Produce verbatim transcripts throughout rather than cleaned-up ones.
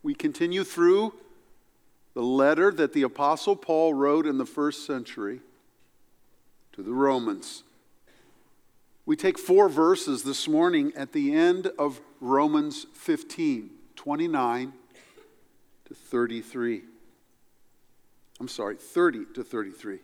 We continue through the letter that the Apostle Paul wrote in the first century to the Romans. We take four verses this morning at the end of Romans fifteen, twenty-nine to thirty-three. I'm sorry, thirty to thirty-three.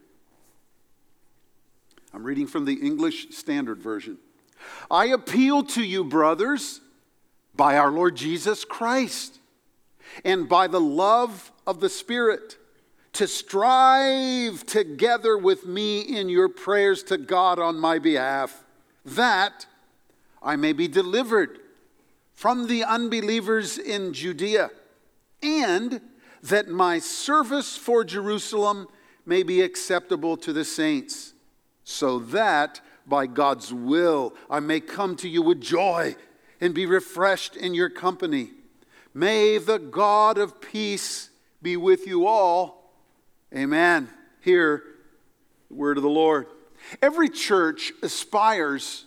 I'm reading from the English Standard Version. I appeal to you, brothers, by our Lord Jesus Christ, and by the love of the Spirit, to strive together with me in your prayers to God on my behalf, that I may be delivered from the unbelievers in Judea, and that my service for Jerusalem may be acceptable to the saints, so that by God's will I may come to you with joy and be refreshed in your company. May the God of peace be with you all. Amen. Hear the word of the Lord. Every church aspires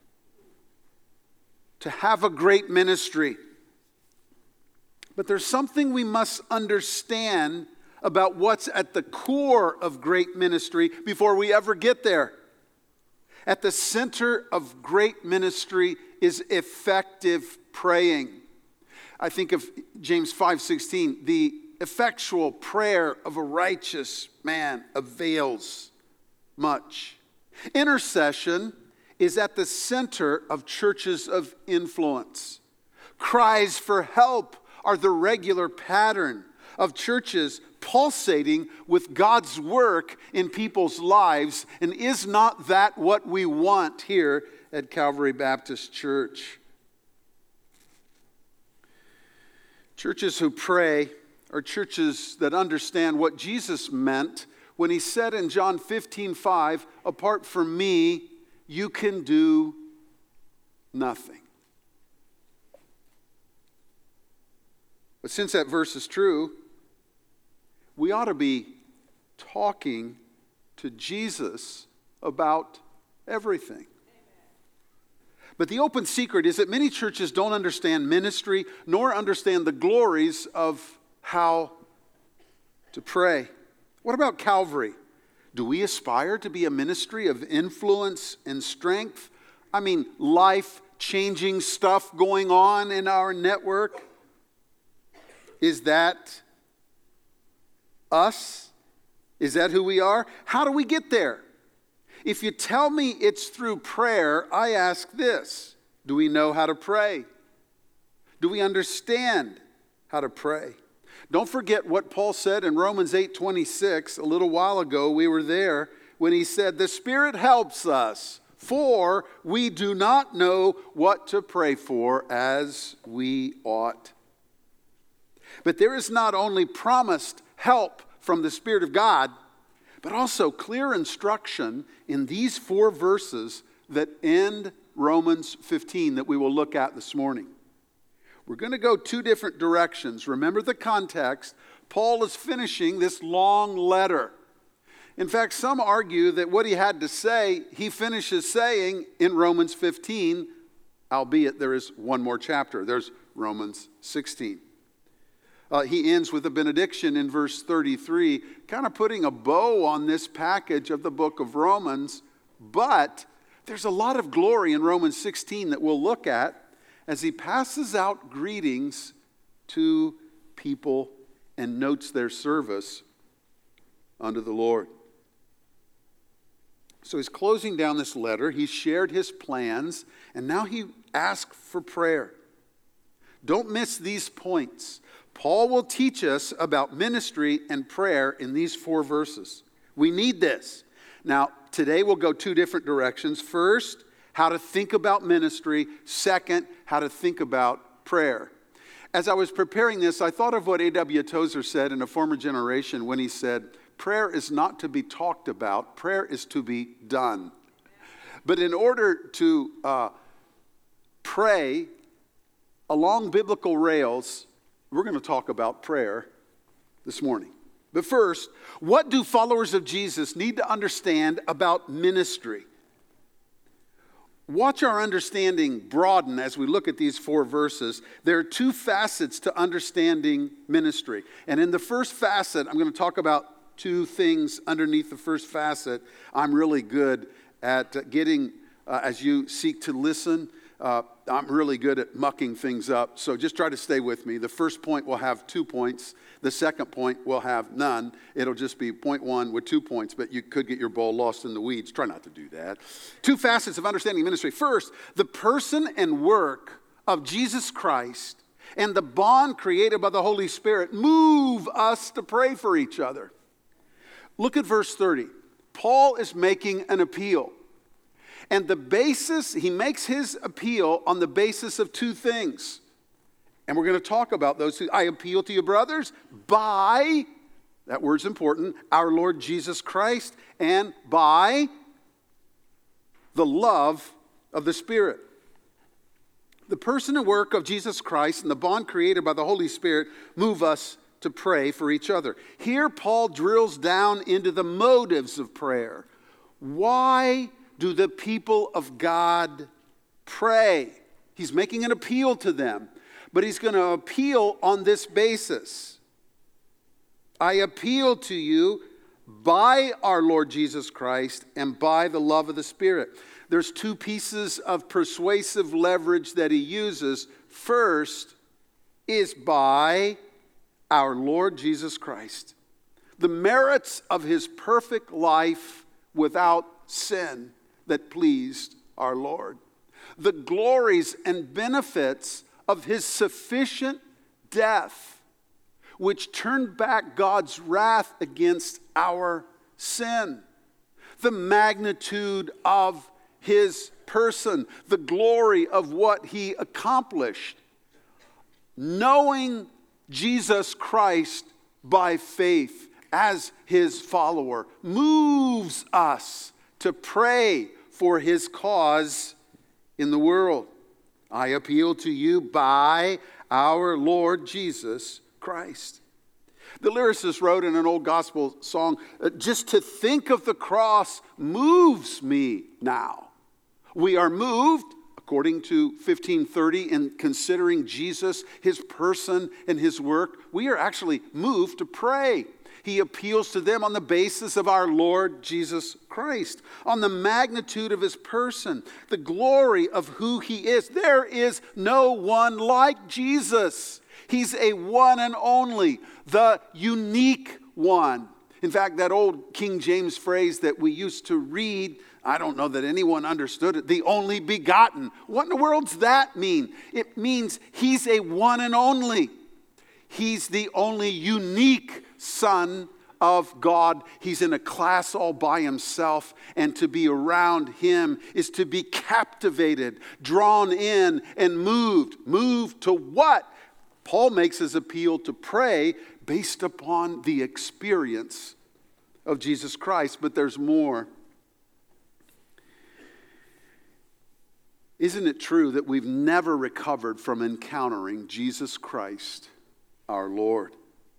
to have a great ministry. But there's something we must understand about what's at the core of great ministry before we ever get there. At the center of great ministry is effective praying. I think of James five sixteen, the effectual prayer of a righteous man avails much. Intercession is at the center of churches of influence. Cries for help are the regular pattern of churches pulsating with God's work in people's lives. And is not that what we want here at Calvary Baptist Church? Churches who pray are churches that understand what Jesus meant when he said in John fifteen five, apart from me, you can do nothing. But since that verse is true, we ought to be talking to Jesus about everything. But the open secret is that many churches don't understand ministry nor understand the glories of how to pray. What about Calvary? Do we aspire to be a ministry of influence and strength? I mean, life-changing stuff going on in our network? Is that us? Is that who we are? How do we get there? If you tell me it's through prayer, I ask this: do we know how to pray? Do we understand how to pray? Don't forget what Paul said in Romans eight twenty-six. A little while ago, we were there when he said, the Spirit helps us, for we do not know what to pray for as we ought. But there is not only promised help from the Spirit of God, but also clear instruction in these four verses that end Romans fifteen that we will look at this morning. We're going to go two different directions. Remember the context. Paul is finishing this long letter. In fact, some argue that what he had to say, he finishes saying in Romans fifteen, albeit there is one more chapter. There's Romans sixteen. Uh, he ends with a benediction in verse thirty-three, kind of putting a bow on this package of the book of Romans. But there's a lot of glory in Romans sixteen that we'll look at as he passes out greetings to people and notes their service unto the Lord. So he's closing down this letter. He's shared his plans, and now he asks for prayer. Don't miss these points. Paul will teach us about ministry and prayer in these four verses. We need this. Now, today we'll go two different directions. First, how to think about ministry. Second, how to think about prayer. As I was preparing this, I thought of what A W Tozer said in a former generation when he said, prayer is not to be talked about, prayer is to be done. But in order to uh, pray along biblical rails, we're going to talk about prayer this morning. But first, what do followers of Jesus need to understand about ministry? watch our understanding broaden as we look at these four verses. There are two facets to understanding ministry. And in the first facet, I'm going to talk about two things underneath the first facet. I'm really good at getting, uh, as you seek to listen, uh, I'm really good at mucking things up. So just try to stay with me. The first point will have two points. The second point will have none. It'll just be point one with two points, but you could get your ball lost in the weeds. Try not to do that. Two facets of understanding ministry. First, the person and work of Jesus Christ and the bond created by the Holy Spirit move us to pray for each other. Look at verse thirty. Paul is making an appeal. And the basis, he makes his appeal on the basis of two things. And we're going to talk about those two. I appeal to you, brothers, by, that word's important, our Lord Jesus Christ, and by the love of the Spirit. The person and work of Jesus Christ and the bond created by the Holy Spirit move us to pray for each other. Here, Paul drills down into the motives of prayer. Why do the people of God pray? He's making an appeal to them, but he's going to appeal on this basis. I appeal to you by our Lord Jesus Christ and by the love of the Spirit. There's two pieces of persuasive leverage that he uses. First is by our Lord Jesus Christ. The merits of his perfect life without sin that pleased our Lord. The glories and benefits of his sufficient death, which turned back God's wrath against our sin. The magnitude of his person, the glory of what he accomplished. Knowing Jesus Christ by faith as his follower moves us to pray for his cause in the world. I appeal to you by our Lord Jesus Christ. The lyricist wrote in an old gospel song, just to think of the cross moves me now. We are moved, according to fifteen thirty, in considering Jesus, his person, and his work. We are actually moved to pray. He appeals to them on the basis of our Lord Jesus Christ, on the magnitude of his person, the glory of who he is. There is no one like Jesus. He's a one and only, the unique one. In fact, that old King James phrase that we used to read, I don't know that anyone understood it, the only begotten. What in the world does that mean? It means he's a one and only. He's the only unique Son of God. He's in a class all by himself, and to be around him is to be captivated, drawn in, and moved. Moved to what? Paul makes his appeal to pray based upon the experience of Jesus Christ, but there's more. Isn't it true that we've never recovered from encountering Jesus Christ, our Lord?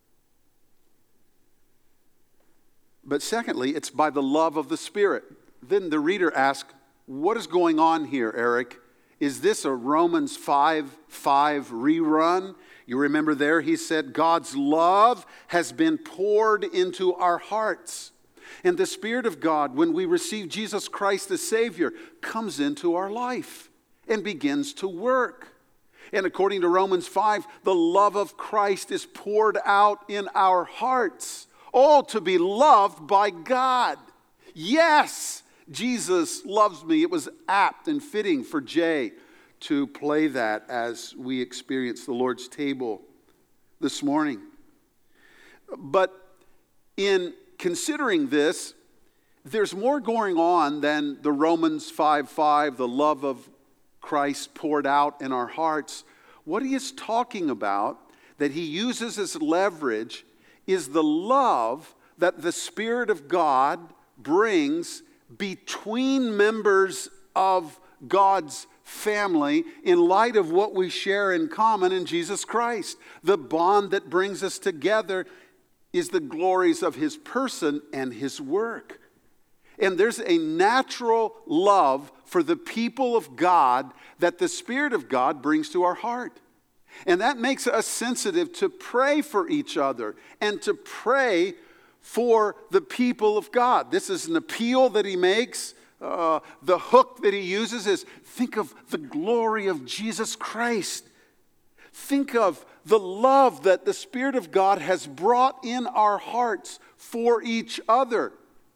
But secondly, it's by the love of the Spirit. Then the reader asks, what is going on here, Eric? Is this a Romans five five rerun? You remember there he said, God's love has been poured into our hearts. And the Spirit of God, when we receive Jesus Christ as Savior, comes into our life and begins to work. And according to Romans five, the love of Christ is poured out in our hearts. All to be loved by God. Yes, Jesus loves me. It was apt and fitting for Jay to play that as we experience the Lord's table this morning. But in considering this, there's more going on than the Romans five five, the love of Christ poured out in our hearts. What he is talking about, that he uses as leverage, is the love that the Spirit of God brings between members of God's family in light of what we share in common in Jesus Christ. The bond that brings us together is the glories of his person and his work. And there's a natural love for the people of God that the Spirit of God brings to our heart. And that makes us sensitive to pray for each other and to pray for the people of God. This is an appeal that he makes. Uh, the hook that he uses is, think of the glory of Jesus Christ. Think of the love that the Spirit of God has brought in our hearts for each other.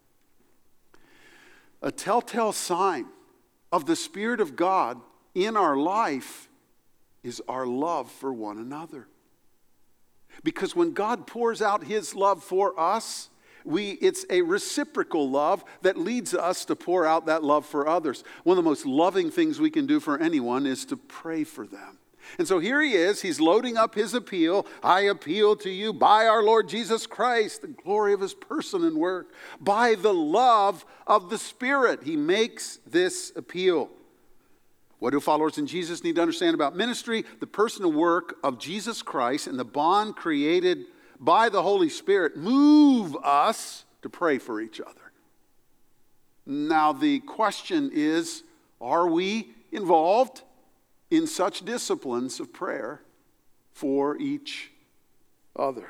A telltale sign of the Spirit of God in our life is our love for one another. Because when God pours out his love for us, we it's a reciprocal love that leads us to pour out that love for others. One of the most loving things we can do for anyone is to pray for them. And so here he is, he's loading up his appeal. I appeal to you by our Lord Jesus Christ, the glory of his person and work, by the love of the Spirit. He makes this appeal. What do followers in Jesus need to understand about ministry? The personal work of Jesus Christ and the bond created by the Holy Spirit move us to pray for each other. Now the question is, are we involved in such disciplines of prayer for each other?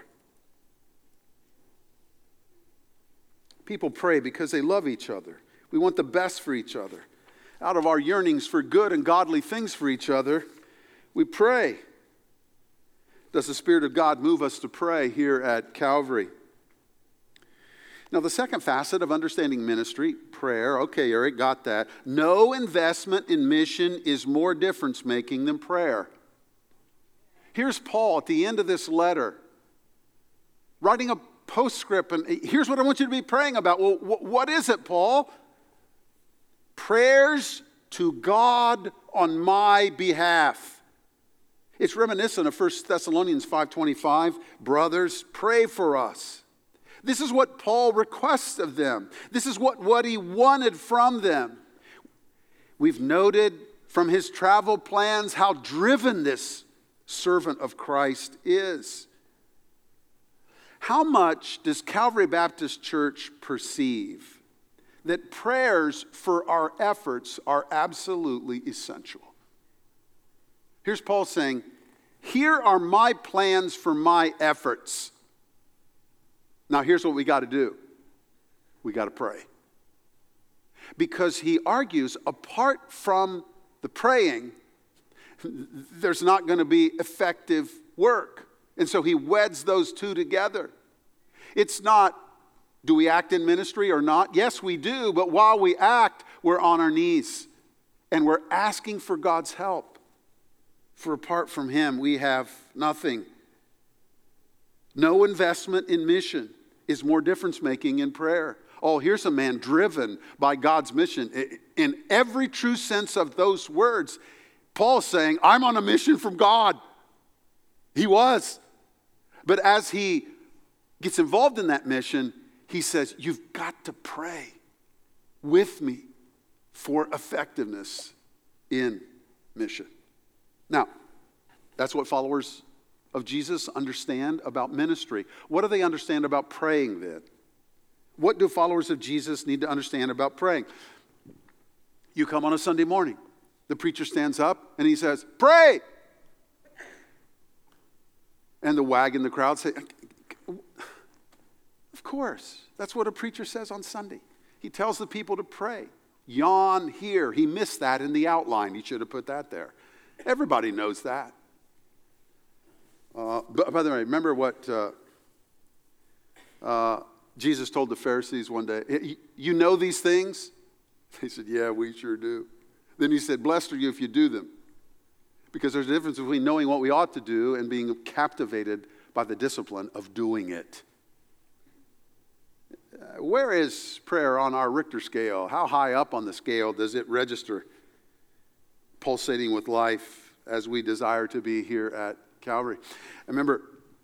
People pray because they love each other. We want the best for each other. Out of our yearnings for good and godly things for each other, we pray. Does the Spirit of God move us to pray here at Calvary? Now, the second facet of understanding ministry, prayer, okay, Eric, got that. No investment in mission is more difference-making than prayer. Here's Paul at the end of this letter, writing a postscript, and here's what I want you to be praying about. Well, what is it, Paul? Prayers to God on my behalf. It's reminiscent of First Thessalonians five twenty-five. Brothers, pray for us. This is what Paul requests of them. This is what, what he wanted from them. We've noted from his travel plans how driven this servant of Christ is. How much does Calvary Baptist Church perceive that prayers for our efforts are absolutely essential? Here's Paul saying, here are my plans for my efforts. Now here's what we got to do. We got to pray. Because he argues, apart from the praying, there's not going to be effective work. And so he weds those two together. It's not, do we act in ministry or not? Yes, we do. But while we act, we're on our knees. And we're asking for God's help. For apart from him, we have nothing. No investment in mission is more difference-making in prayer. Oh, here's a man driven by God's mission. In every true sense of those words, Paul's saying, I'm on a mission from God. He was. But as he gets involved in that mission, he says, you've got to pray with me for effectiveness in mission. Now, that's what followers of Jesus understand about ministry. What do they understand about praying then? What do followers of Jesus need to understand about praying? You come on a Sunday morning. The preacher stands up and he says, pray! And the wag in the crowd say, of course. That's what a preacher says on Sunday. He tells the people to pray. Yawn here. He missed that in the outline. He should have put that there. Everybody knows that. Uh, but by the way, remember what uh, uh, Jesus told the Pharisees one day? You know these things? They said, yeah, we sure do. Then he said, blessed are you if you do them. Because there's a difference between knowing what we ought to do and being captivated by the discipline of doing it. Uh, where is prayer on our Richter scale? How high up on the scale does it register? Pulsating with life as we desire to be here at Calvary. I remember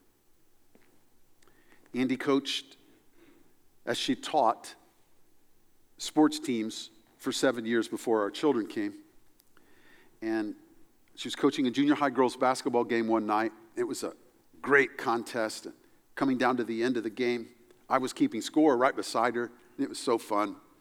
Andy coached, as she taught, sports teams for seven years before our children came. And she was coaching a junior high girls basketball game one night. It was a great contest. And coming down to the end of the game, I was keeping score right beside her, and it was so fun.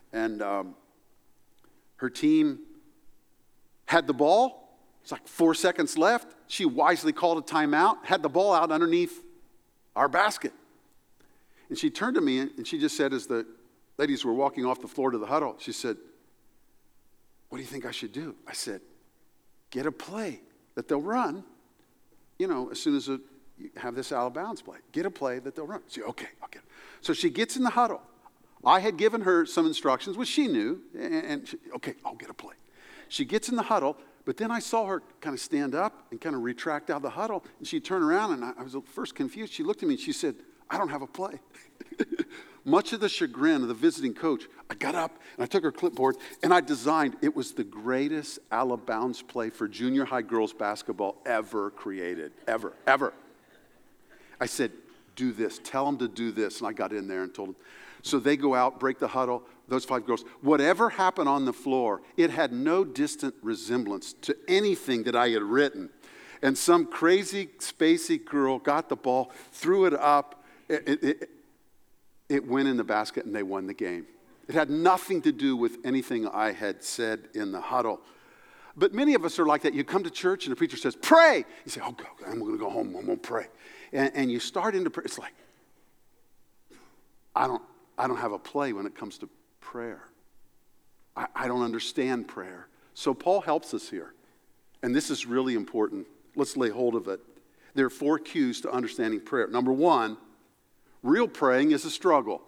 And um, her team had the ball. It's like four seconds left. She wisely called a timeout, had the ball out underneath our basket. And she turned to me and she just said, as the ladies were walking off the floor to the huddle, she said, "What do you think I should do?" I said, "Get a play that they'll run, you know, as soon as a, you have this out of bounds play. Get a play that they'll run." She said, "Okay, I'll get it." So she gets in the huddle. I had given her some instructions, which she knew, and, and she, okay, I'll get a play. She gets in the huddle, but then I saw her kind of stand up and kind of retract out of the huddle, and she turned around, and I, I was at first confused. She looked at me, and she said, "I don't have a play." Much of the chagrin of the visiting coach, I got up, and I took her clipboard, and I designed, it was the greatest out-of-bounds play for junior high girls basketball ever created, ever, ever. I said, "Do this. Tell them to do this." And I got in there and told them. So they go out, break the huddle, those five girls. Whatever happened on the floor, it had no distant resemblance to anything that I had written. And some crazy, spacey girl got the ball, threw it up. It, it, it, it went in the basket, and they won the game. It had nothing to do with anything I had said in the huddle. But many of us are like that. You come to church, and the preacher says, "Pray." You say, "Oh, God, I'm going to go home. I'm going to pray." And, and you start into prayer. It's like, I don't, I don't have a play when it comes to prayer. I, I don't understand prayer. So Paul helps us here. And this is really important. Let's lay hold of it. There are four cues to understanding prayer. Number one, real praying is a struggle.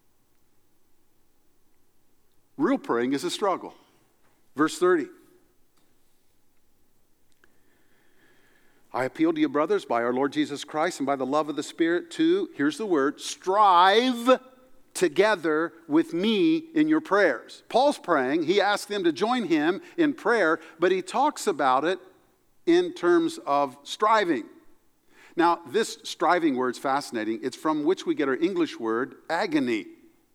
Real praying is a struggle. Verse thirty. "I appeal to you, brothers, by our Lord Jesus Christ and by the love of the Spirit, to," here's the word, "strive together with me in your prayers." Paul's praying. He asks them to join him in prayer, but he talks about it in terms of striving. Now, this striving word is fascinating. It's from which we get our English word agony.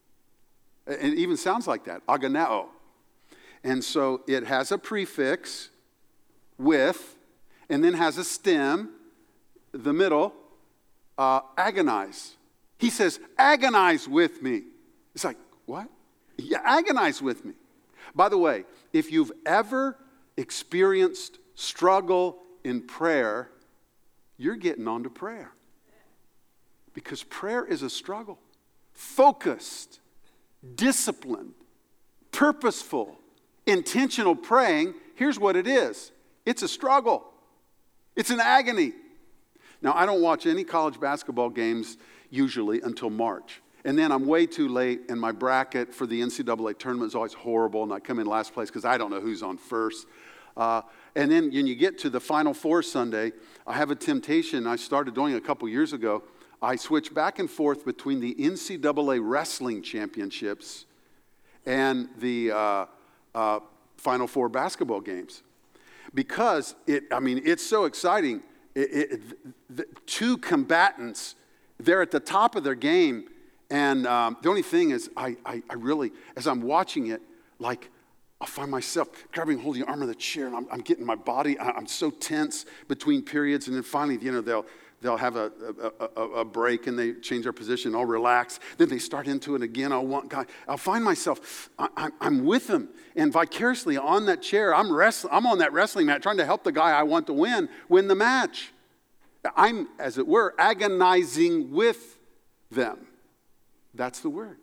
It even sounds like that, agonao. And so it has a prefix, with, and then has a stem, the middle, uh, agonize. He says, "Agonize with me." It's like, what? Yeah, agonize with me. By the way, if you've ever experienced struggle in prayer, you're getting on to prayer. Because prayer is a struggle. Focused, disciplined, purposeful, intentional praying, here's what it is. It's a struggle. It's an agony. Now, I don't watch any college basketball games usually until March. And then I'm way too late, and my bracket for the N C double A tournament is always horrible, and I come in last place because I don't know who's on first. Uh, and then when you get to the Final Four Sunday, I have a temptation I started doing a couple years ago. I switch back and forth between the N C double A wrestling championships and the uh, uh, Final Four basketball games. Because, it, I mean, it's so exciting. It, it, the two combatants, they're at the top of their game. And um, the only thing is, I, I, I really, as I'm watching it, like, I'll find myself grabbing hold of the arm of the chair, and I'm, I'm getting my body, I'm so tense between periods. And then finally, you know, they'll they'll have a, a, a, a break, and they change their position. I'll relax. Then they start into it again. I'll, want, God, I'll find myself, I, I'm, I'm with them. And vicariously on that chair, I'm, wrestling, I'm on that wrestling mat trying to help the guy I want to win, win the match. I'm, as it were, agonizing with them. That's the word.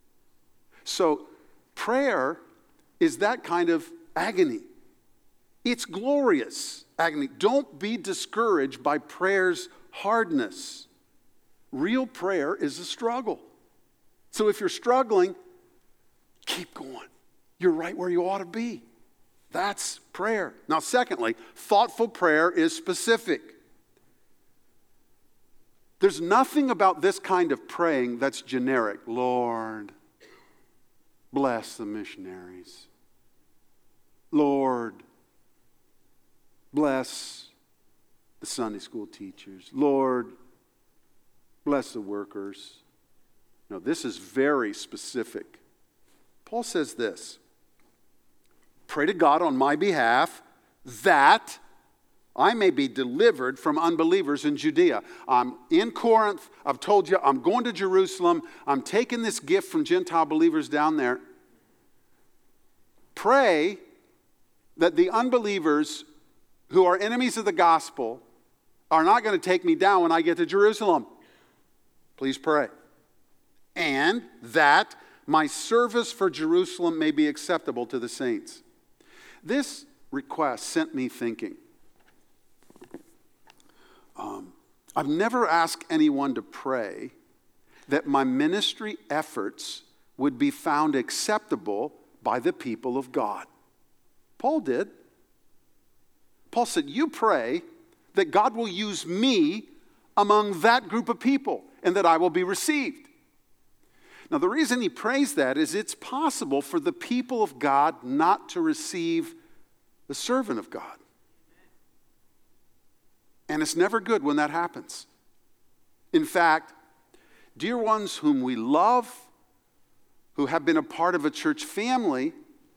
So prayer is that kind of agony. It's glorious agony. Don't be discouraged by prayer's hardness. Real prayer is a struggle. So if you're struggling, keep going. You're right where you ought to be. That's prayer. Now, secondly, thoughtful prayer is specific. There's nothing about this kind of praying that's generic. Lord, bless the missionaries. Lord, bless the Sunday school teachers. Lord, bless the workers. No, this is very specific. Paul says this, pray to God on my behalf that I may be delivered from unbelievers in Judea. I'm in Corinth. I've told you I'm going to Jerusalem. I'm taking this gift from Gentile believers down there. Pray that the unbelievers who are enemies of the gospel are not going to take me down when I get to Jerusalem. Please pray. And that my service for Jerusalem may be acceptable to the saints. This request sent me thinking. Um, I've never asked anyone to pray that my ministry efforts would be found acceptable by the people of God. Paul did. Paul said, you pray that God will use me among that group of people and that I will be received. Now, the reason he prays that is it's possible for the people of God not to receive the servant of God. And it's never good when that happens. In fact, dear ones whom we love, who have been a part of a church family,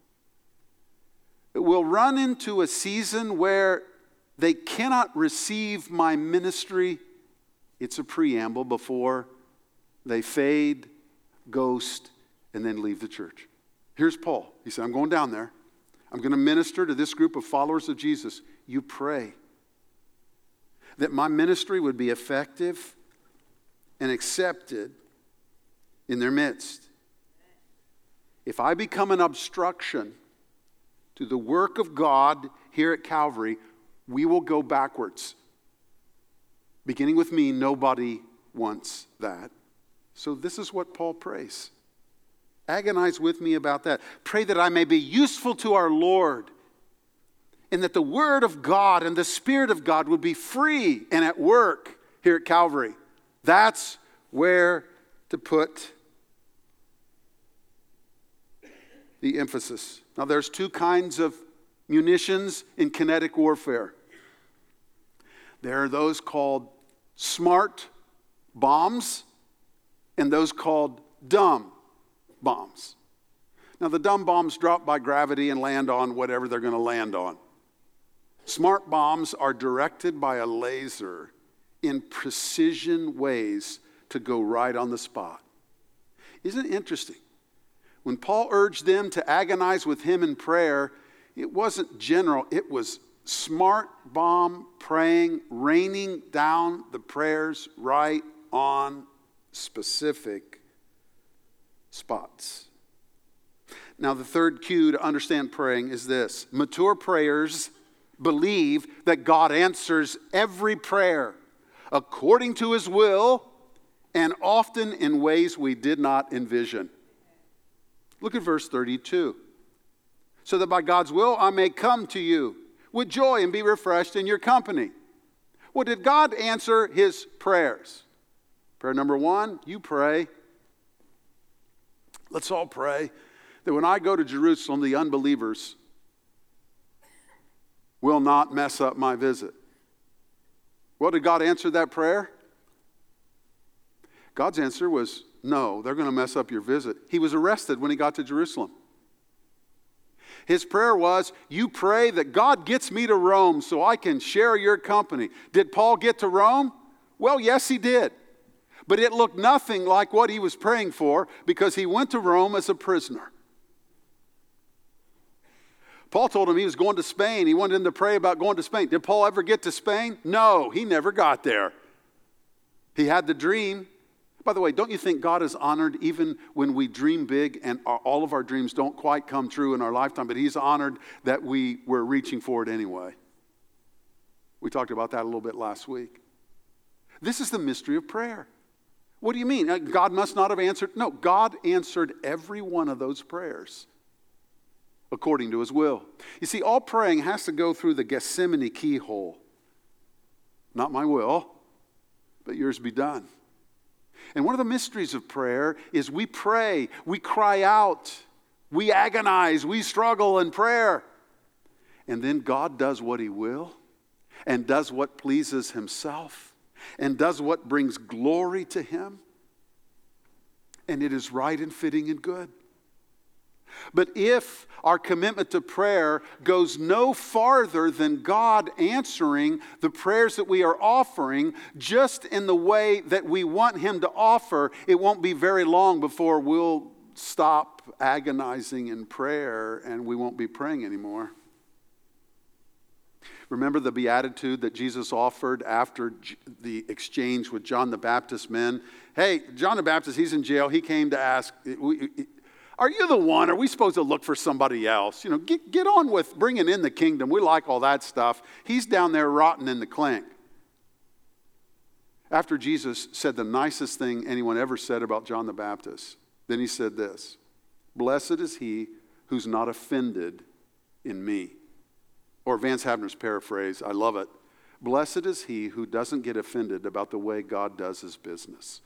will run into a season where they cannot receive my ministry. It's a preamble before they fade, ghost, and then leave the church. Here's Paul. He said, I'm going down there. I'm going to minister to this group of followers of Jesus. You pray that my ministry would be effective and accepted in their midst. If I become an obstruction to the work of God here at Calvary, we will go backwards. Beginning with me, nobody wants that. So this is what Paul prays. Agonize with me about that. Pray that I may be useful to our Lord, and that the Word of God and the Spirit of God would be free and at work here at Calvary. That's where to put the emphasis. Now, there's two kinds of munitions in kinetic warfare. There are those called smart bombs and those called dumb bombs. Now, the dumb bombs drop by gravity and land on whatever they're going to land on. Smart bombs are directed by a laser in precision ways to go right on the spot. Isn't it interesting? When Paul urged them to agonize with him in prayer, it wasn't general, it was smart bomb praying, raining down the prayers right on specific spots. Now, the third cue to understand praying is this. Mature prayers believe that God answers every prayer according to his will and often in ways we did not envision. Look at verse thirty-two. So that by God's will I may come to you with joy and be refreshed in your company. Well, did God answer his prayers? Prayer number one, you pray. Let's all pray that when I go to Jerusalem, the unbelievers will not mess up my visit. Well, did God answer that prayer? God's answer was, no, they're going to mess up your visit. He was arrested when he got to Jerusalem. His prayer was, you pray that God gets me to Rome so I can share your company. Did Paul get to Rome? Well, yes, he did. But it looked nothing like what he was praying for because he went to Rome as a prisoner. Paul told him he was going to Spain. He wanted him to pray about going to Spain. Did Paul ever get to Spain? No, he never got there. He had the dream. By the way, don't you think God is honored even when we dream big and our, all of our dreams don't quite come true in our lifetime, but he's honored that we were reaching for it anyway. We talked about that a little bit last week. This is the mystery of prayer. What do you mean? God must not have answered? No, God answered every one of those prayers according to his will. You see, all praying has to go through the Gethsemane keyhole. Not my will, but yours be done. And one of the mysteries of prayer is we pray, we cry out, we agonize, we struggle in prayer. And then God does what he will and does what pleases himself and does what brings glory to him. And it is right and fitting and good. But if our commitment to prayer goes no farther than God answering the prayers that we are offering just in the way that we want him to offer, it won't be very long before we'll stop agonizing in prayer and we won't be praying anymore. Remember the beatitude that Jesus offered after the exchange with John the Baptist's men? Hey, John the Baptist, he's in jail. He came to ask, are you the one? Are we supposed to look for somebody else? You know, get, get on with bringing in the kingdom. We like all that stuff. He's down there rotting in the clink. After Jesus said the nicest thing anyone ever said about John the Baptist, then he said this, blessed is he who's not offended in me. Or Vance Havner's paraphrase, I love it. Blessed is he who doesn't get offended about the way God does his business.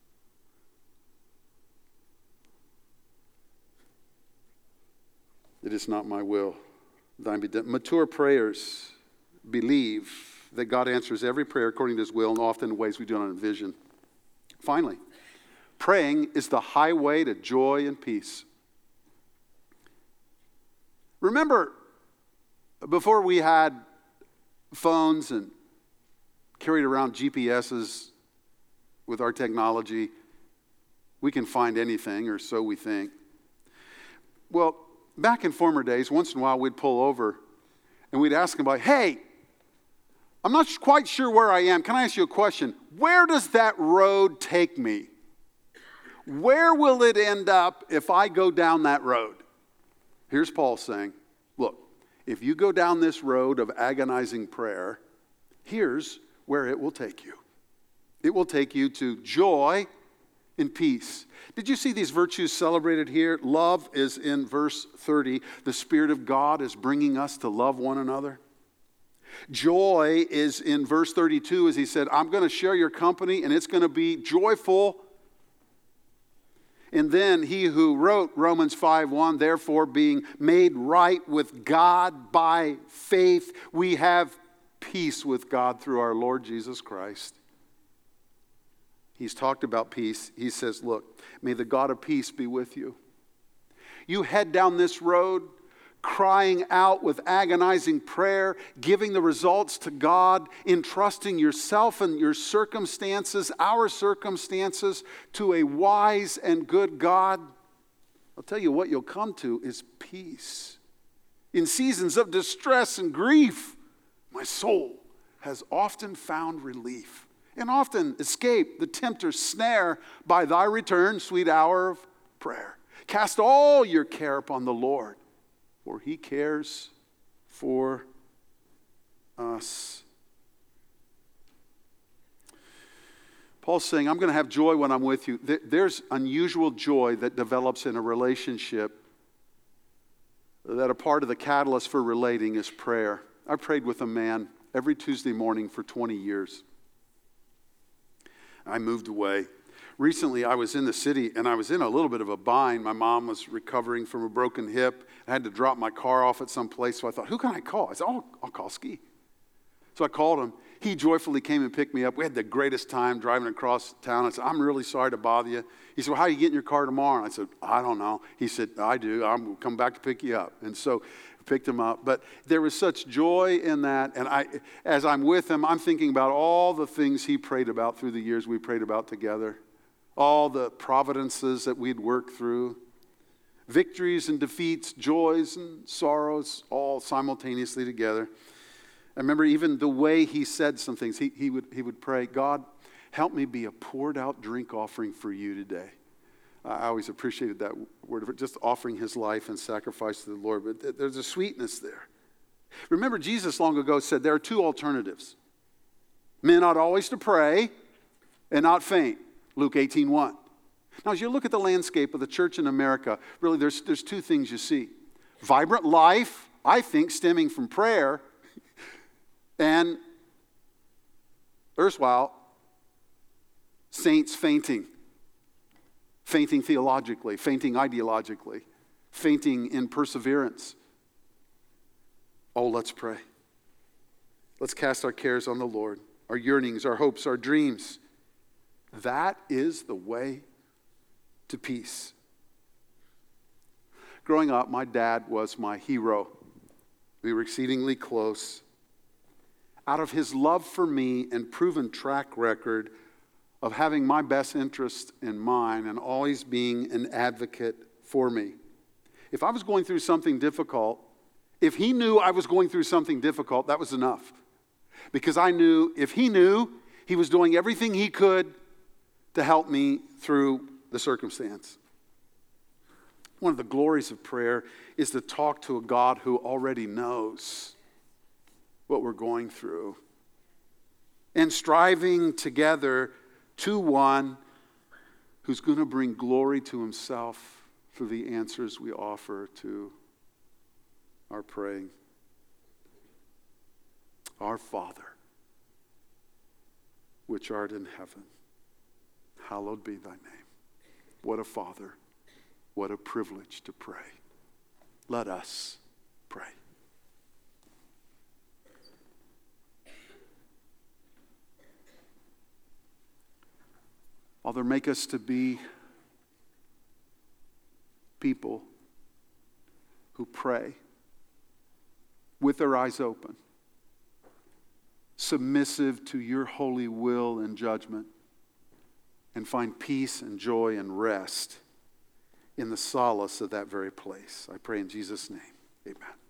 It is not my will, thine be done. Mature prayers believe that God answers every prayer according to his will and often in ways we do not envision. Finally, praying is the highway to joy and peace. Remember, before we had phones and carried around G P S's with our technology, we can find anything, or so we think. Well, back in former days, once in a while we'd pull over and we'd ask somebody, hey, I'm not quite sure where I am. Can I ask you a question? Where does that road take me? Where will it end up if I go down that road? Here's Paul saying, look, if you go down this road of agonizing prayer, here's where it will take you. It will take you to joy and peace. Did you see these virtues celebrated here? Love is in verse thirty. The Spirit of God is bringing us to love one another. Joy is in verse thirty-two as he said, I'm going to share your company and it's going to be joyful. And then he who wrote Romans five one, therefore being made right with God by faith, we have peace with God through our Lord Jesus Christ. He's talked about peace. He says, look, may the God of peace be with you. You head down this road crying out with agonizing prayer, giving the results to God, entrusting yourself and your circumstances, our circumstances, to a wise and good God. I'll tell you what you'll come to is peace. In seasons of distress and grief, my soul has often found relief and often escaped the tempter's snare by thy return, sweet hour of prayer. Cast all your care upon the Lord, for he cares for us. Paul's saying, I'm going to have joy when I'm with you. There's unusual joy that develops in a relationship that a part of the catalyst for relating is prayer. I prayed with a man every Tuesday morning for twenty years. I moved away. Recently, I was in the city, and I was in a little bit of a bind. My mom was recovering from a broken hip. I had to drop my car off at some place, so I thought, who can I call? I said, oh, I'll call Ski. So I called him. He joyfully came and picked me up. We had the greatest time driving across town. I said, I'm really sorry to bother you. He said, well, how are you getting your car tomorrow? And I said, I don't know. He said, I do. I'm coming back to pick you up. And so I picked him up. But there was such joy in that. And I, as I'm with him, I'm thinking about all the things he prayed about through the years we prayed about together. All the providences that we'd worked through, victories and defeats, joys and sorrows, all simultaneously together. I remember even the way he said some things. He, he, would, he would pray, God, help me be a poured out drink offering for you today. I always appreciated that word, just offering his life and sacrifice to the Lord. But there's a sweetness there. Remember, Jesus long ago said there are two alternatives. Men ought always to pray and not faint. Luke eighteen one. Now, as you look at the landscape of the church in America, really there's, there's two things you see. Vibrant life, I think, stemming from prayer, and erstwhile, saints fainting. Fainting theologically, fainting ideologically, fainting in perseverance. Oh, let's pray. Let's cast our cares on the Lord, our yearnings, our hopes, our dreams. That is the way to peace. Growing up, my dad was my hero. We were exceedingly close. Out of his love for me and proven track record of having my best interest in mind and always being an advocate for me. If I was going through something difficult, if he knew I was going through something difficult, that was enough. Because I knew, if he knew, he was doing everything he could to help me through the circumstance. One of the glories of prayer is to talk to a God who already knows what we're going through. And striving together to one who's going to bring glory to himself through the answers we offer to our praying. Our Father, which art in heaven, hallowed be thy name. What a Father. What a privilege to pray. Let us pray. Father, make us to be people who pray with their eyes open, submissive to your holy will and judgment, and find peace and joy and rest in the solace of that very place. I pray in Jesus' name. Amen.